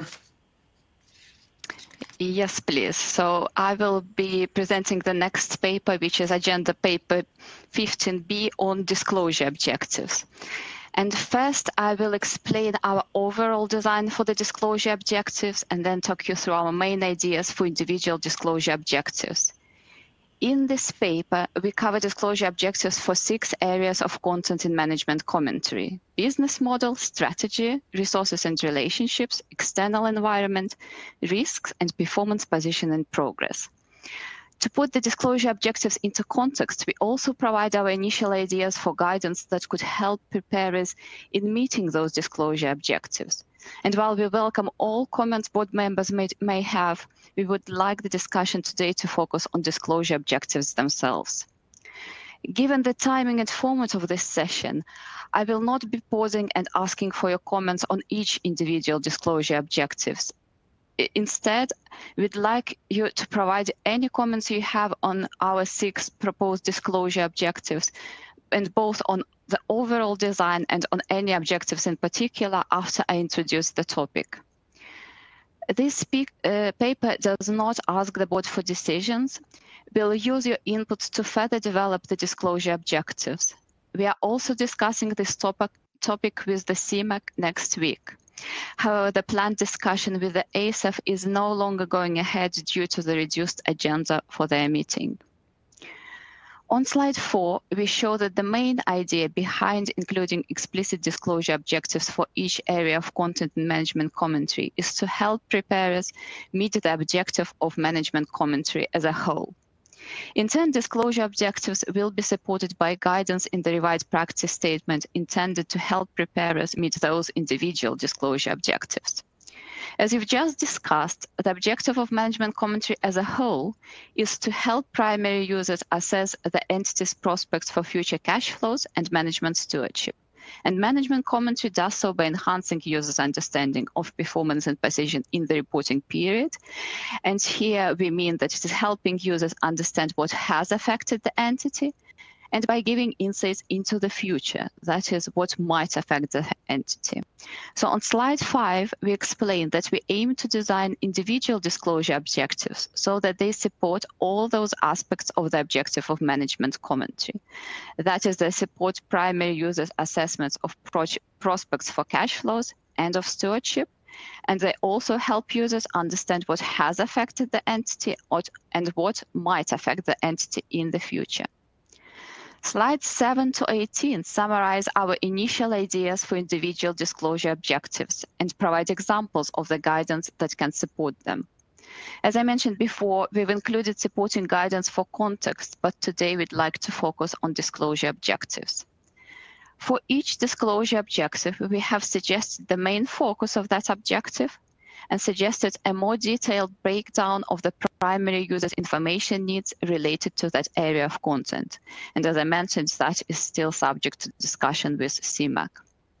Speaker 18: Yes, please. So I will be presenting the next paper, which is agenda paper 15B on disclosure objectives. And first, I will explain our overall design for the disclosure objectives and then talk you through our main ideas for individual disclosure objectives. In this paper, we cover disclosure objectives for 6 areas of content in management commentary: business model, strategy, resources and relationships, external environment, risks, and performance, position, and progress. To put the disclosure objectives into context, we also provide our initial ideas for guidance that could help preparers in meeting those disclosure objectives. And while we welcome all comments board members may have, we would like the discussion today to focus on disclosure objectives themselves. Given the timing and format of this session, I will not be pausing and asking for your comments on each individual disclosure objectives. Instead, we'd like you to provide any comments you have on our 6 proposed disclosure objectives, and both on the overall design and on any objectives in particular after I introduce the topic. This paper does not ask the board for decisions. We'll use your inputs to further develop the disclosure objectives. We are also discussing this topic with the CMAC next week. However, the planned discussion with the ASF is no longer going ahead due to the reduced agenda for their meeting. On slide 4, we show that the main idea behind including explicit disclosure objectives for each area of content and management commentary is to help preparers meet the objective of management commentary as a whole. Intent disclosure objectives will be supported by guidance in the revised practice statement intended to help preparers meet those individual disclosure objectives. As we've just discussed, the objective of management commentary as a whole is to help primary users assess the entity's prospects for future cash flows and management stewardship. And management commentary does so by enhancing users' understanding of performance and position in the reporting period. And here we mean that it is helping users understand what has affected the entity, and by giving insights into the future, that is, what might affect the entity. So on slide 5, we explain that we aim to design individual disclosure objectives so that they support all those aspects of the objective of management commentary. That is, they support primary users' assessments of prospects for cash flows and of stewardship, and they also help users understand what has affected the entity and what might affect the entity in the future. Slides 7 to 18 summarize our initial ideas for individual disclosure objectives and provide examples of the guidance that can support them. As I mentioned before, we've included supporting guidance for context, but today we'd like to focus on disclosure objectives. For each disclosure objective, we have suggested the main focus of that objective and suggested a more detailed breakdown of the primary user's information needs related to that area of content. And as I mentioned, that is still subject to discussion with CMAC.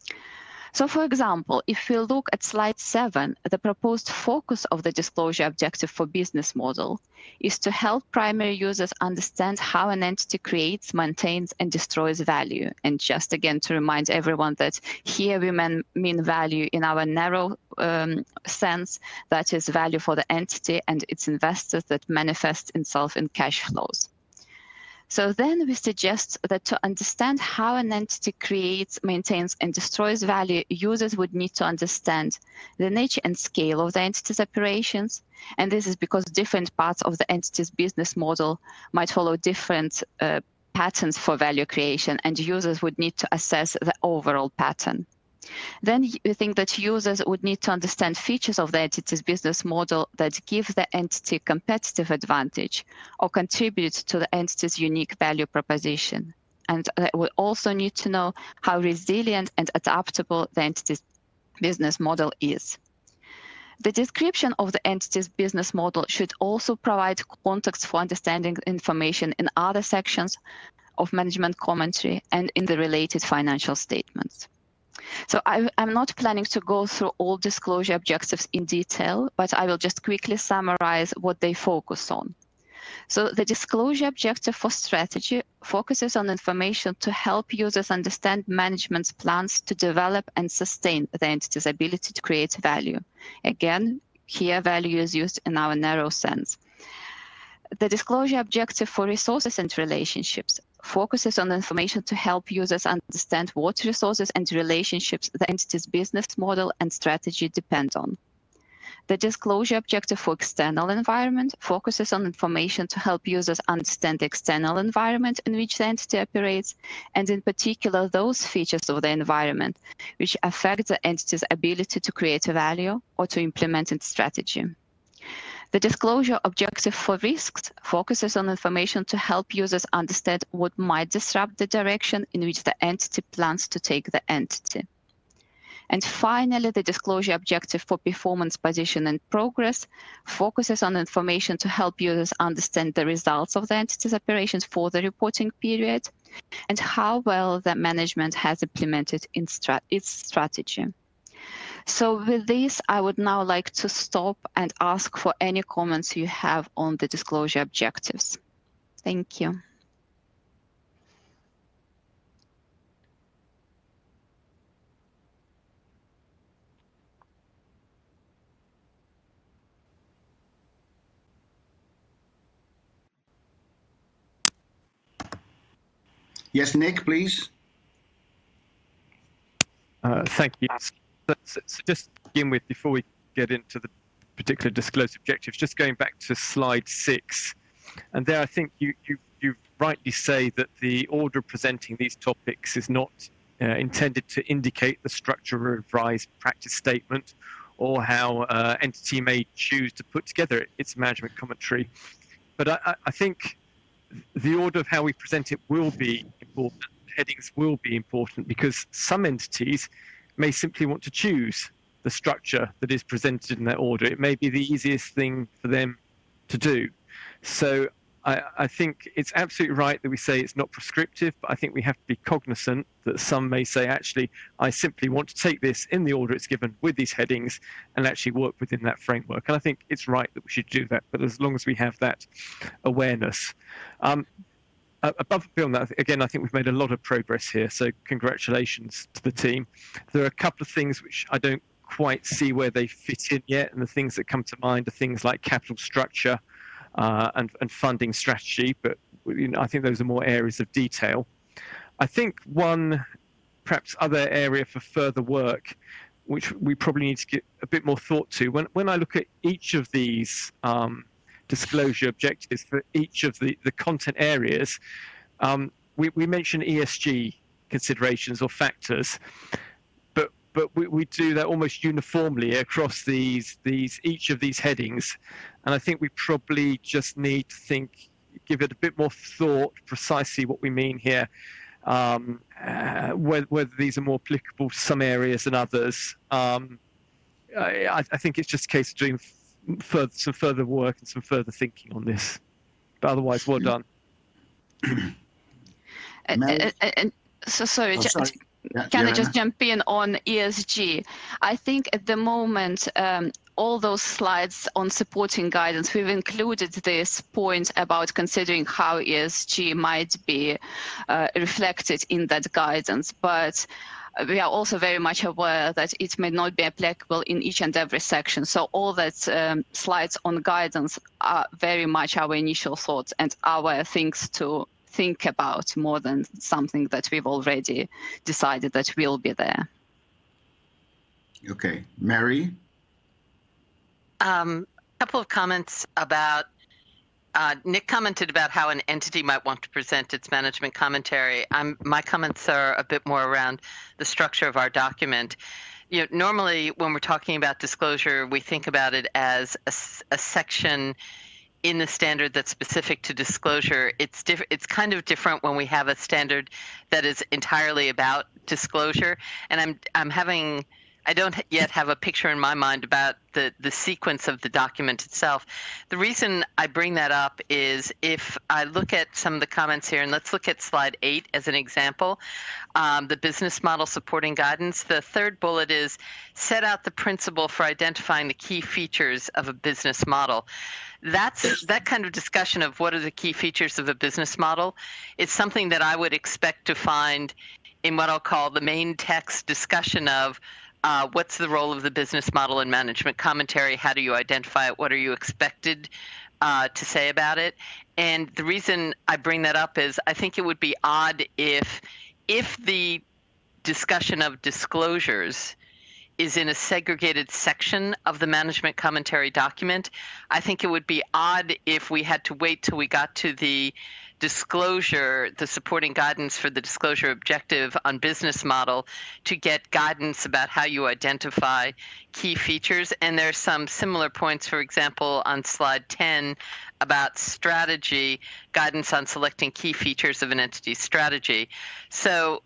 Speaker 18: So for example, if we look at slide 7, the proposed focus of the disclosure objective for business model is to help primary users understand how an entity creates, maintains, and destroys value. And just again, to remind everyone that here we mean value in our narrow sense, that is value for the entity and its investors that manifests itself in cash flows. So then we suggest that to understand how an entity creates, maintains, and destroys value, users would need to understand the nature and scale of the entity's operations. And this is because different parts of the entity's business model might follow different patterns for value creation, and users would need to assess the overall pattern. Then we think that users would need to understand features of the entity's business model that give the entity competitive advantage or contribute to the entity's unique value proposition. And they would also need to know how resilient and adaptable the entity's business model is. The description of the entity's business model should also provide context for understanding information in other sections of management commentary and in the related financial statements. So I'm not planning to go through all disclosure objectives in detail, but I will just quickly summarize what they focus on. So the disclosure objective for strategy focuses on information to help users understand management's plans to develop and sustain the entity's ability to create value. Again, here value is used in our narrow sense. The disclosure objective for resources and relationships focuses on information to help users understand what resources and relationships the entity's business model and strategy depend on. The disclosure objective for external environment focuses on information to help users understand the external environment in which the entity operates, and in particular those features of the environment which affect the entity's ability to create value or to implement its strategy. The disclosure objective for risks focuses on information to help users understand what might disrupt the direction in which the entity plans to take the entity. And finally, the disclosure objective for performance, position, and progress focuses on information to help users understand the results of the entity's operations for the reporting period and how well the management has implemented its strategy. So with this, I would now like to stop and ask for any comments you have on the disclosure objectives. Thank you.
Speaker 1: Yes, Nick, please.
Speaker 7: Thank you. So just to begin with, before we get into the particular disclosure objectives, just going back to slide 6, and there I think you've rightly say that the order of presenting these topics is not intended to indicate the structure of a revised practice statement or how entity may choose to put together its management commentary. But I think the order of how we present it will be important. Headings will be important because some entities may simply want to choose the structure that is presented in that order. It may be the easiest thing for them to do. So I think it's absolutely right that we say it's not prescriptive, but I think we have to be cognizant that some may say, actually, I simply want to take this in the order it's given with these headings and actually work within that framework. And I think it's right that we should do that, but as long as we have that awareness. Above and beyond that, again, I think we've made a lot of progress here, so congratulations to the team. There are a couple of things which I don't quite see where they fit in yet, and the things that come to mind are things like capital structure and funding strategy, but I think those are more areas of detail. I think one perhaps other area for further work, which we probably need to give a bit more thought to, when I look at each of these disclosure objectives for each of the content areas, we mention ESG considerations or factors, but we do that almost uniformly across each of these headings, and I think we probably just need to give it a bit more thought, precisely what we mean here, whether these are more applicable to some areas than others. I think it's just a case of doing some further work and some further thinking on this. But otherwise, well done.
Speaker 18: Sorry.
Speaker 1: Yeah,
Speaker 18: Can I just jump in on ESG? I think at the moment, all those slides on supporting guidance, we've included this point about considering how ESG might be reflected in that guidance. But we are also very much aware that it may not be applicable in each and every section. So all that slides on guidance are very much our initial thoughts and our things to think about more than something that we've already decided that will be there.
Speaker 1: Okay, Mary?
Speaker 12: A couple of comments about, Nick commented about how an entity might want to present its management commentary. My comments are a bit more around the structure of our document. Normally when we're talking about disclosure, we think about it as a section in the standard that's specific to disclosure. It's kind of different when we have a standard that is entirely about disclosure. And I don't yet have a picture in my mind about the sequence of the document itself. The reason I bring that up is if I look at some of the comments here, and let's look at slide 8 as an example, the business model supporting guidance. The third bullet is set out the principle for identifying the key features of a business model. That kind of discussion of what are the key features of a business model is something that I would expect to find in what I'll call the main text discussion of what's the role of the business model in management commentary, how do you identify it, what are you expected to say about it. And the reason I bring that up is I think it would be odd if the discussion of disclosures is in a segregated section of the management commentary document. I think it would be odd if we had to wait till we got to the disclosure, the supporting guidance for the disclosure objective on business model to get guidance about how you identify key features. And there's some similar points, for example, on slide 10 about strategy, guidance on selecting key features of an entity's strategy. So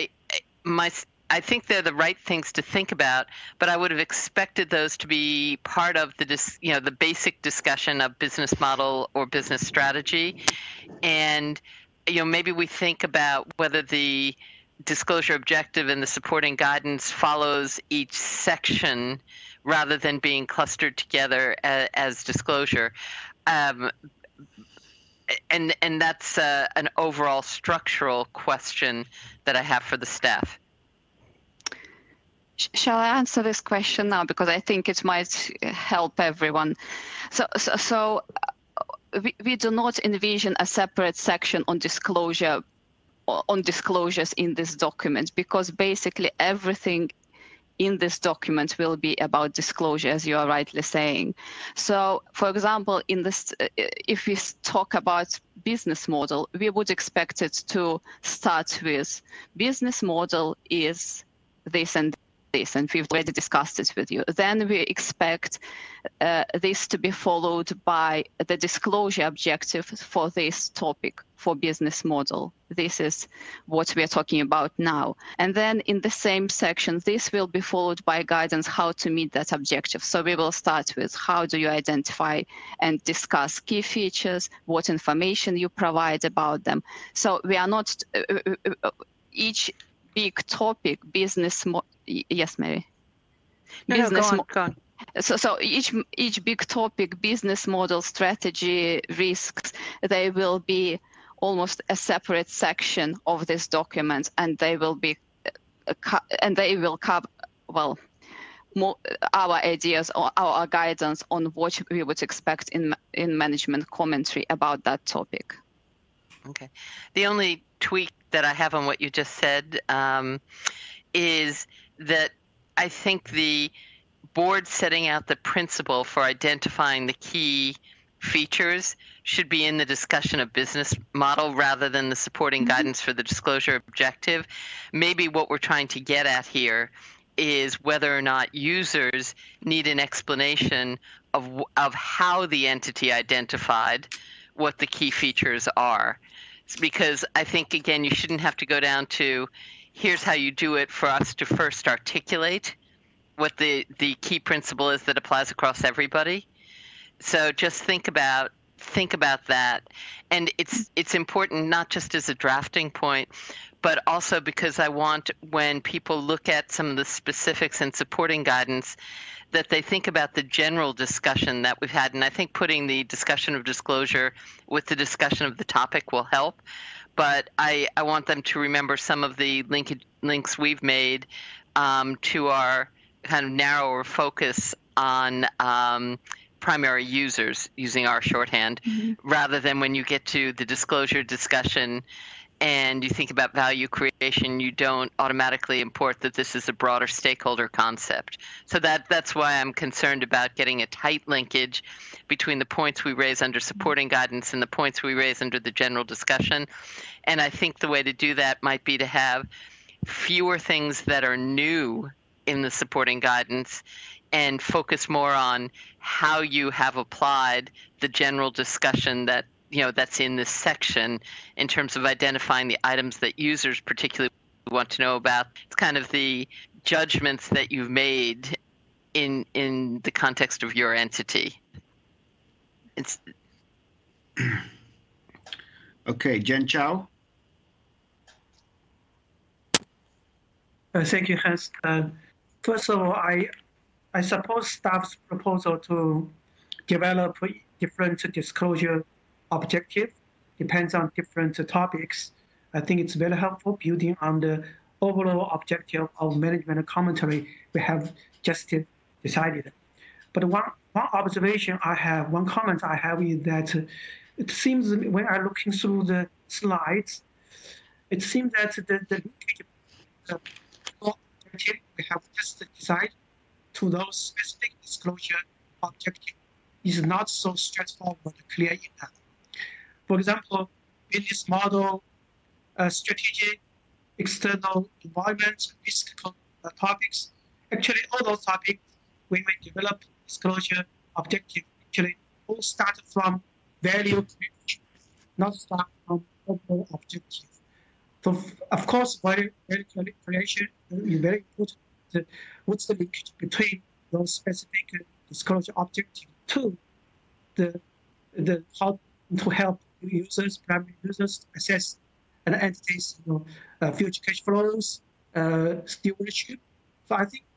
Speaker 12: I think they're the right things to think about, but I would have expected those to be part of the basic discussion of business model or business strategy. And maybe we think about whether the disclosure objective and the supporting guidance follows each section rather than being clustered together as disclosure. And that's an overall structural question that I have for the staff.
Speaker 18: Shall I answer this question now, because I think it might help everyone. So we do not envision a separate section on disclosures in this document, because basically everything in this document will be about disclosure, as you are rightly saying. So, for example, in this, if we talk about business model, we would expect it to start with business model is this and this, and we've already discussed it with you. Then we expect this to be followed by the disclosure objective for this topic, for business model. This is what we are talking about now. And then in the same section, this will be followed by guidance how to meet that objective. So we will start with how do you identify and discuss key features, what information you provide about them. So we are not, each big topic, business, yes, Mary?
Speaker 12: No, go on.
Speaker 18: So each big topic, business model, strategy, risks, they will be almost a separate section of this document, and they will be, cover, well, more our ideas or our guidance on what we would expect in management commentary about that topic.
Speaker 12: Okay. The only tweak that I have on what you just said is that I think the board setting out the principle for identifying the key features should be in the discussion of business model rather than the supporting guidance for the disclosure objective. Maybe what we're trying to get at here is whether or not users need an explanation of how the entity identified what the key features are. Because I think, again, you shouldn't have to go down to here's how you do it for us to first articulate what the key principle is that applies across everybody. So just think about that. And it's important not just as a drafting point, but also because I want when people look at some of the specifics and supporting guidance that they think about the general discussion that we've had. And I think putting the discussion of disclosure with the discussion of the topic will help. But I want them to remember some of the links we've made to our kind of narrower focus on primary users using our shorthand, rather than when you get to the disclosure discussion and you think about value creation, you don't automatically import that this is a broader stakeholder concept. So that's why I'm concerned about getting a tight linkage between the points we raise under supporting guidance and the points we raise under the general discussion. And I think the way to do that might be to have fewer things that are new in the supporting guidance and focus more on how you have applied the general discussion that that's in this section in terms of identifying the items that users particularly want to know about. It's kind of the judgments that you've made in the context of your entity. It's
Speaker 1: okay, Jen Chow.
Speaker 10: Thank you, Hans. First of all, I suppose staff's proposal to develop different disclosure objective depends on different topics. I think it's very helpful building on the overall objective of management commentary we have just decided. But one observation I have, one comment I have is that it seems when I'm looking through the slides, it seems that the objective we have just decided to those specific disclosure objective is not so straightforward, clear enough. For example, business model, strategic, external environment, risk topics. Actually, all those topics, when we develop disclosure objective, actually all start from value creation, not start from overall objective. So, of course, value creation is very important. What's the linkage between those specific disclosure objectives to the how to help users, primary users, assess an entity's future cash flows, stewardship. So I think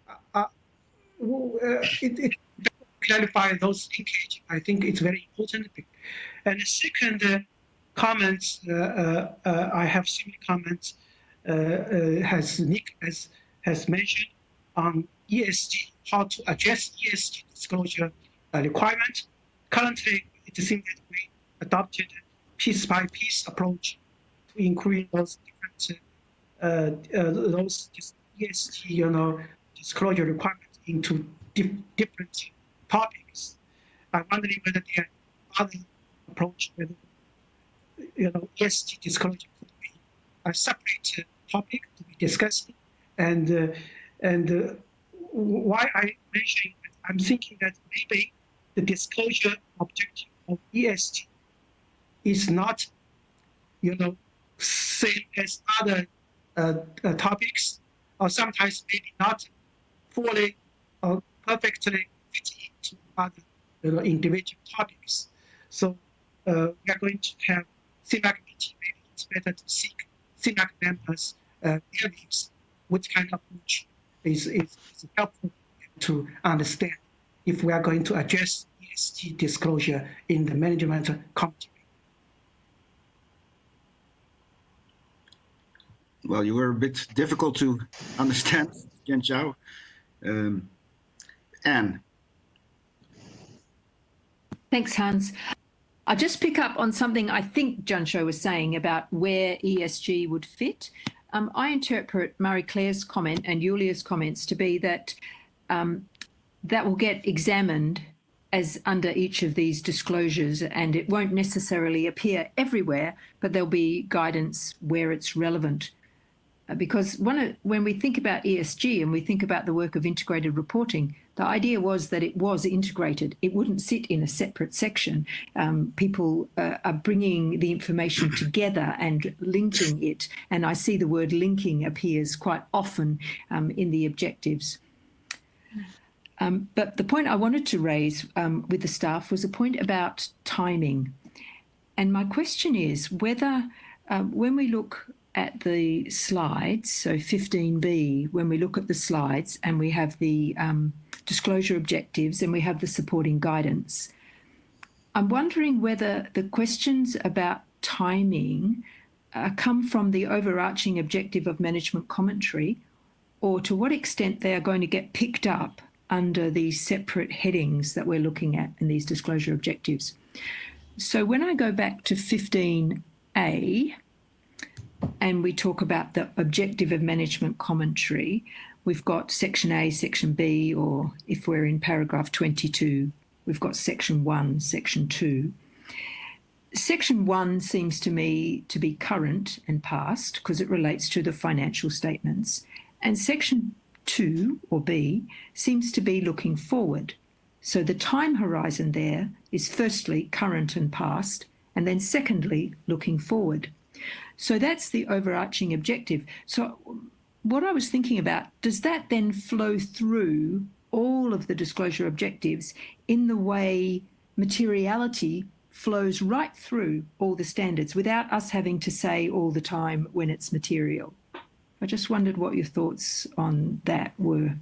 Speaker 10: it clarifies those linkage. I think it's very important. And the second comments, I have similar comments, has Nick has mentioned on ESG, how to address ESG disclosure requirement. Currently, it seems that we adopted a piece-by-piece approach to include those different those ESG, disclosure requirements into different topics. I'm wondering whether there are other approach, whether ESG disclosure could be a separate topic to be discussed. And why I mention it, I'm thinking that maybe the disclosure objective of ESG is not, same as other topics, or sometimes maybe not fully or perfectly fit into other individual topics. So we are going to have CMAC meeting. Maybe it's better to seek CMAC members' views. What kind of approach is helpful to understand if we are going to address ESG disclosure in the management committee.
Speaker 1: Well, you were a bit difficult to understand, Ken Chao. Anne.
Speaker 15: Thanks, Hans. I'll just pick up on something I think Junsho was saying about where ESG would fit. I interpret Marie-Claire's comment and Julia's comments to be that that will get examined as under each of these disclosures, and it won't necessarily appear everywhere, but there'll be guidance where it's relevant. Because when we think about ESG and we think about the work of integrated reporting, the idea was that it was integrated. It wouldn't sit in a separate section. People are bringing the information together and linking it. And I see the word linking appears quite often in the objectives. But the point I wanted to raise with the staff was a point about timing. And my question is whether when we look at the slides, so 15B, when we look at the slides and we have the disclosure objectives and we have the supporting guidance, I'm wondering whether the questions about timing come from the overarching objective of management commentary, or to what extent they are going to get picked up under these separate headings that we're looking at in these disclosure objectives. So when I go back to 15A, and we talk about the objective of management commentary, we've got section A, section B, or if we're in paragraph 22, we've got section 1, section 2. Section 1 seems to me to be current and past because it relates to the financial statements. And section 2, or B, seems to be looking forward. So the time horizon there is firstly current and past, and then secondly looking forward. So that's the overarching objective. So what I was thinking about, does that then flow through all of the disclosure objectives in the way materiality flows right through all the standards without us having to say all the time when it's material? I just wondered what your thoughts on that were.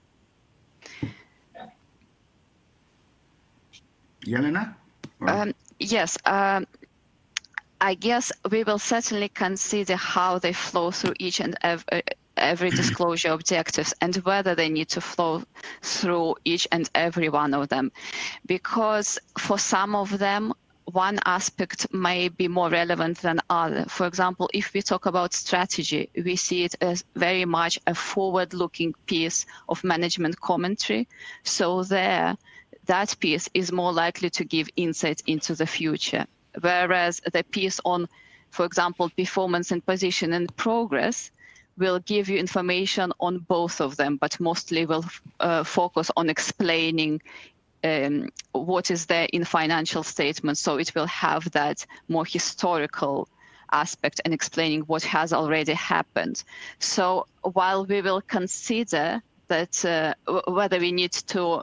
Speaker 1: Jelena?
Speaker 18: Yes. I guess we will certainly consider how they flow through each and every disclosure objectives and whether they need to flow through each and every one of them. Because for some of them, one aspect may be more relevant than other. For example, if we talk about strategy, we see it as very much a forward-looking piece of management commentary. So there, that piece is more likely to give insight into the future. Whereas the piece on, for example, performance and position and progress will give you information on both of them, but mostly will focus on explaining what is there in financial statements. So it will have that more historical aspect and explaining what has already happened. So while we will consider that whether we need to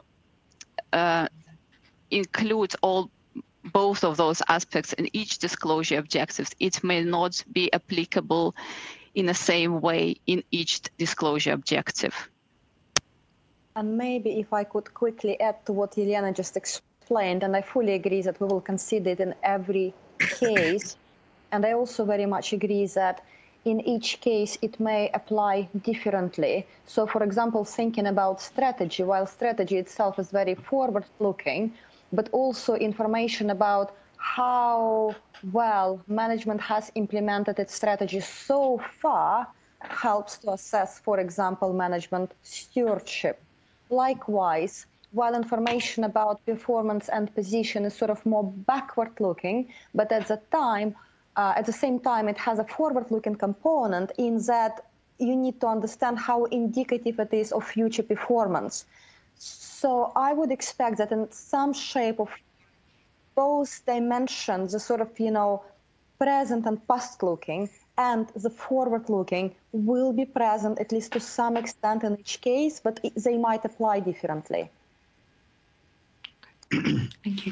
Speaker 18: include both of those aspects in each disclosure objectives, it may not be applicable in the same way in each disclosure objective.
Speaker 2: And maybe if I could quickly add to what Jelena just explained, and I fully agree that we will consider it in every case. And I also very much agree that in each case, it may apply differently. So for example, thinking about strategy, while strategy itself is very forward-looking, but also information about how well management has implemented its strategy so far helps to assess, for example, management stewardship. Likewise, while information about performance and position is sort of more backward-looking, but at the same time, it has a forward-looking component in that you need to understand how indicative it is of future performance. So I would expect that in some shape of both dimensions, the sort of, present and past-looking and the forward-looking will be present, at least to some extent in each case, but they might apply differently.
Speaker 15: Thank you.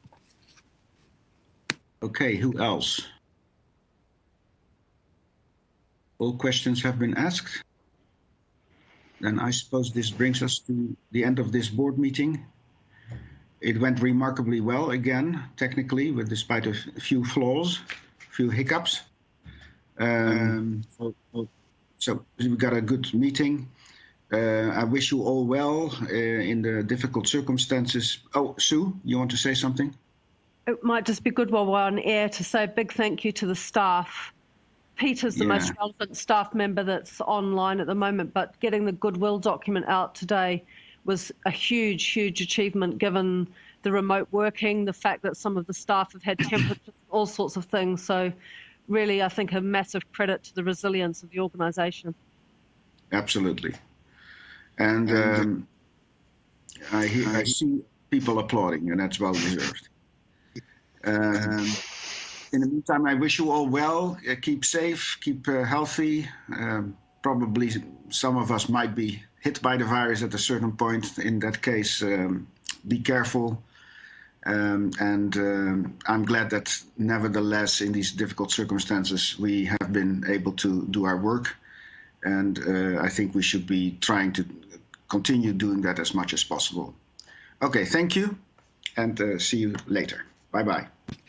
Speaker 1: Okay, who else? All questions have been asked. Then I suppose this brings us to the end of this board meeting. It went remarkably well again, technically, despite a few flaws, a few hiccups. So we got a good meeting. I wish you all well in the difficult circumstances. Oh, Sue, you want to say something?
Speaker 11: It might just be good while we're on air to say a big thank you to the staff. Peter's the most relevant staff member that's online at the moment, but getting the goodwill document out today was a huge, huge achievement given the remote working, the fact that some of the staff have had temperatures, all sorts of things. So really, I think a massive credit to the resilience of the organisation. Absolutely.
Speaker 1: And I see people applauding, and that's well deserved. In the meantime, I wish you all well. Keep safe, keep healthy. Probably some of us might be hit by the virus at a certain point. In that case, be careful. I'm glad that nevertheless, in these difficult circumstances, we have been able to do our work. And I think we should be trying to continue doing that as much as possible. Okay, thank you, and see you later. Bye-bye.